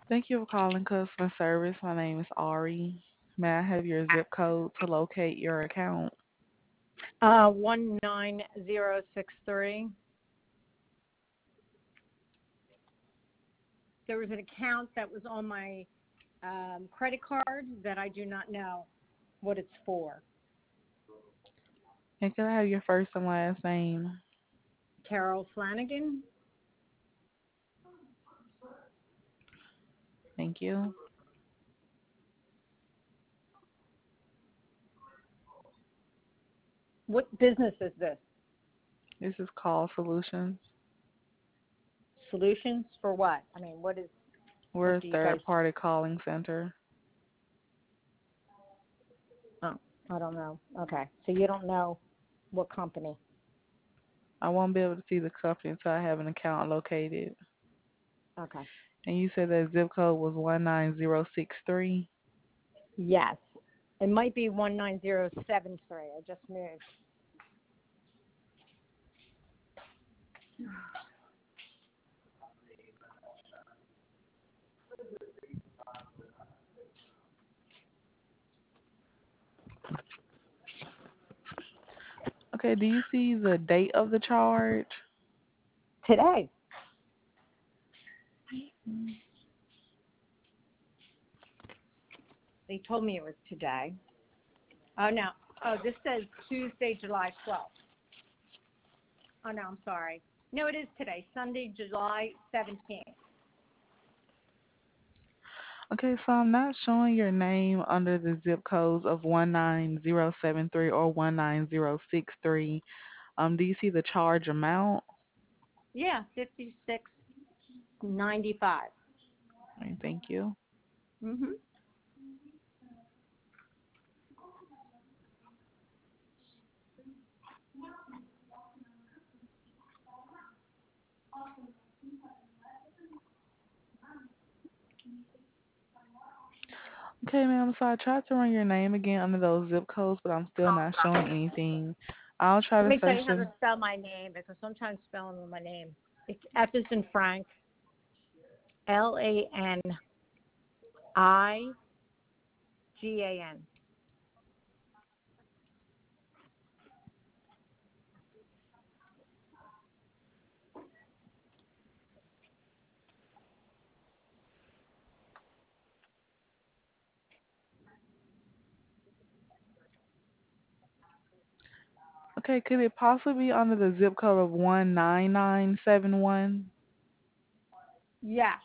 Thank you for calling customer service. My name is Ari. May I have your zip code to locate your account? 19063. There was an account that was on my credit card that I do not know what it's for. And can I have your first and last name? Carol Flanagan. Thank you. What business is this? This is Call Solutions. Solutions for what? I mean, We're what a do you guys? third party calling center. Oh, I don't know. Okay, so you don't know what company? I won't be able to see the company until I have an account located. Okay. And you said that zip code was 19063. Yes, it might be 19073. I just moved. Okay, do you see the date of the charge? Today. They told me it was today. Oh no. Oh, this says Tuesday, July 12th. Oh no, I'm sorry. No, it is today, Sunday, July 17th. Okay, so I'm not showing your name under the zip codes of 19073 or 19063. Do you see the charge amount? Yeah, 56.95. All right, thank you. Mhm. Okay, ma'am, so I tried to run your name again under those zip codes, but I'm still not showing anything. I'll try Let to me tell search you how the. to spell my name because sometimes spelling my name. It's F is in Frank, Lanigan. Okay, could it possibly be under the zip code of 19971? Yes.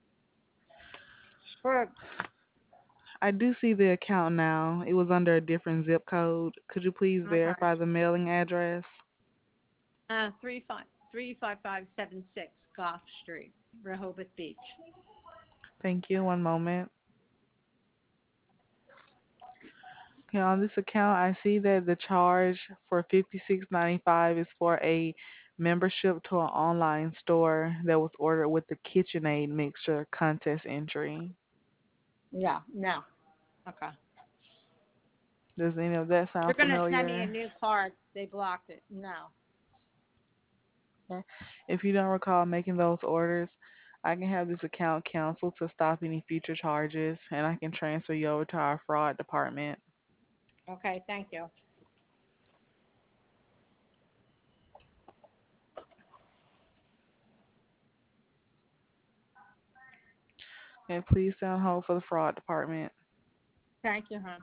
For I do see the account now. It was under a different zip code. Could you please okay. verify the mailing address? 35576 Goff Street, Rehoboth Beach. Thank you. One moment. Okay, on this account, I see that the charge for 56.95 is for a membership to an online store that was ordered with the KitchenAid mixture contest entry. Yeah, no. Okay. Does any of that They're sound going to send me a familiar? new card. They blocked it. No. Okay. If you don't recall making those orders, I can have this account canceled to stop any future charges, and I can transfer you over to our fraud department. Okay, thank you. And please stay on hold for the fraud department. Thank you, hon.